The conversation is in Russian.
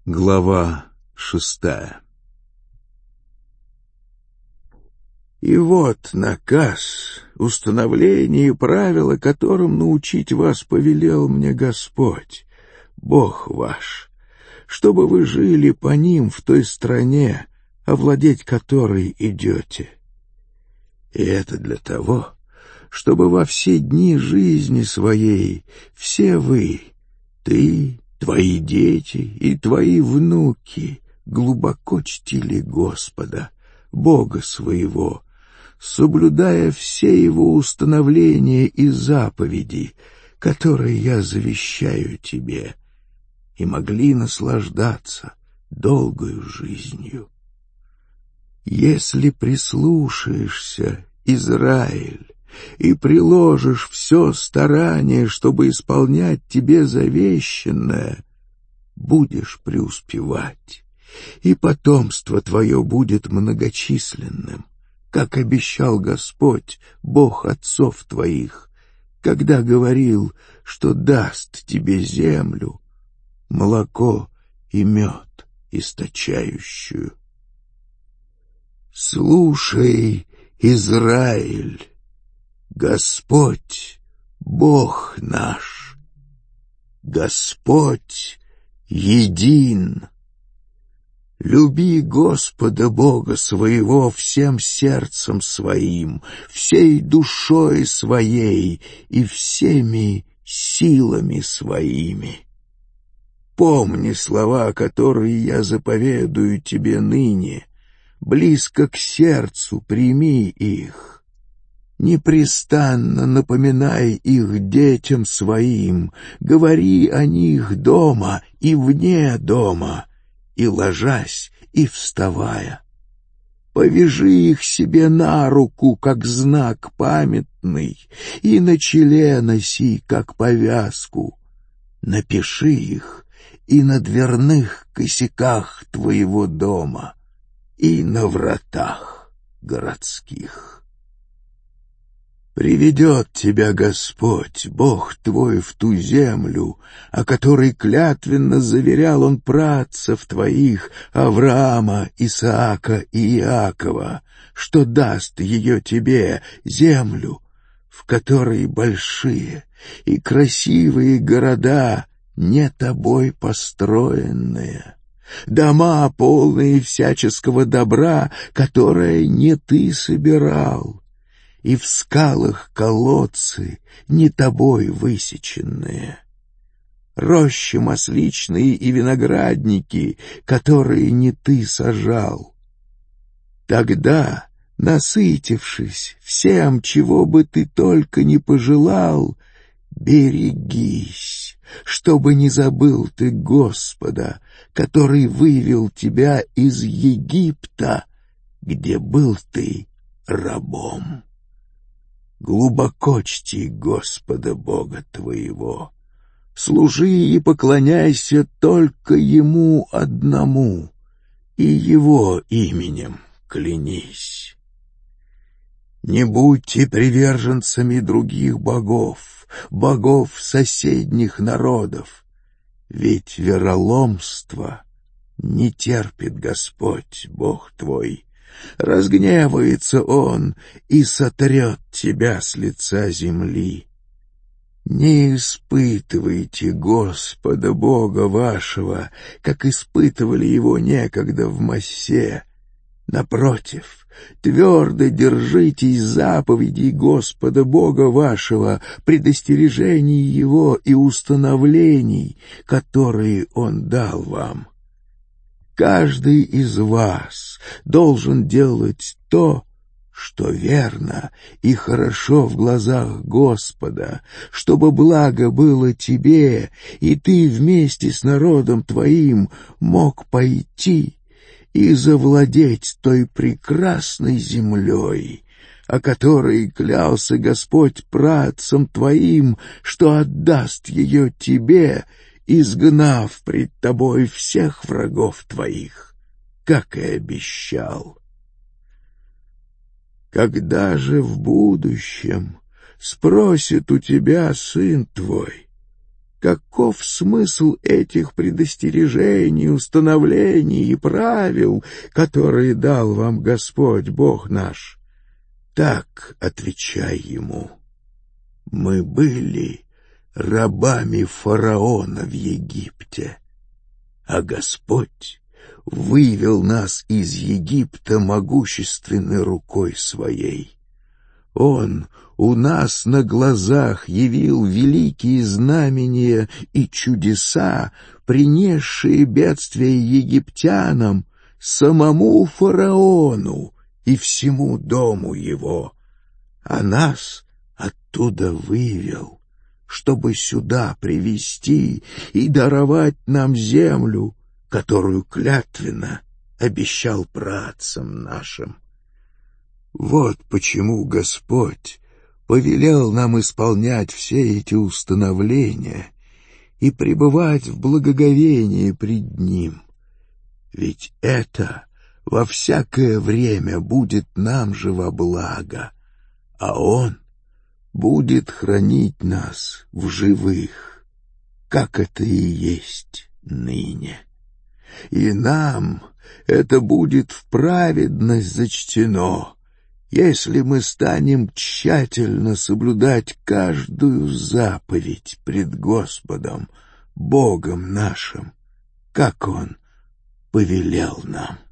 Глава 6. И вот наказ, установление и правила, которым научить вас повелел мне Господь, Бог ваш, чтобы вы жили по ним в той стране, овладеть которой идете. И это для того, чтобы во все дни жизни своей все вы, ты, твои дети и твои внуки глубоко чтили Господа, Бога своего, соблюдая все Его установления и заповеди, которые я завещаю тебе, и могли наслаждаться долгою жизнью. Если прислушаешься, Израиль, и приложишь все старание, чтобы исполнять тебе завещанное, будешь преуспевать, и потомство твое будет многочисленным, как обещал Господь, Бог отцов твоих, когда говорил, что даст тебе землю, молоко и мед источающую. Слушай, Израиль, Господь, Бог наш, Господь един. Люби Господа Бога своего всем сердцем своим, всей душой своей и всеми силами своими. Помни слова, которые я заповедую тебе ныне, близко к сердцу прими их. Непрестанно напоминай их детям своим, говори о них дома и вне дома, и ложась, и вставая. Повяжи их себе на руку, как знак памятный, и на челе носи, как повязку. Напиши их и на дверных косяках твоего дома, и на вратах городских. Приведет тебя Господь, Бог твой, в ту землю, о которой клятвенно заверял Он праотцев твоих, Авраама, Исаака и Иакова, что даст ее тебе, землю, в которой большие и красивые города, не тобой построенные, дома, полные всяческого добра, которое не ты собирал, и в скалах колодцы, не тобой высеченные, рощи масличные и виноградники, которые не ты сажал. Тогда, насытившись всем, чего бы ты только не пожелал, берегись, чтобы не забыл ты Господа, который вывел тебя из Египта, где был ты рабом. Глубоко чти Господа Бога твоего, служи и поклоняйся только Ему одному, и Его именем клянись. Не будьте приверженцами других богов, богов соседних народов, ведь вероломство не терпит Господь, Бог твой. Разгневается Он и сотрет тебя с лица земли. Не испытывайте Господа Бога вашего, как испытывали Его некогда в Массе. Напротив, твердо держитесь заповедей Господа Бога вашего, предостережений Его и установлений, которые Он дал вам. Каждый из вас должен делать то, что верно и хорошо в глазах Господа, чтобы благо было тебе, и ты вместе с народом твоим мог пойти и завладеть той прекрасной землей, о которой клялся Господь праотцам твоим, что отдаст ее тебе, изгнав пред тобой всех врагов твоих, как и обещал. Когда же в будущем спросит у тебя сын твой: каков смысл этих предостережений, установлений и правил, которые дал вам Господь Бог наш? Так отвечай ему: мы были рабами фараона в Египте, а Господь вывел нас из Египта могущественной рукой своей. Он у нас на глазах явил великие знамения и чудеса, принесшие бедствие египтянам, самому фараону и всему дому его, а нас оттуда вывел, чтобы сюда привести и даровать нам землю, которую клятвенно обещал працам нашим. Вот почему Господь повелел нам исполнять все эти установления и пребывать в благоговении пред Ним. Ведь это во всякое время будет нам же во благо, а Он будет хранить нас в живых, как это и есть ныне. И нам это будет в праведность зачтено, если мы станем тщательно соблюдать каждую заповедь пред Господом, Богом нашим, как Он повелел нам.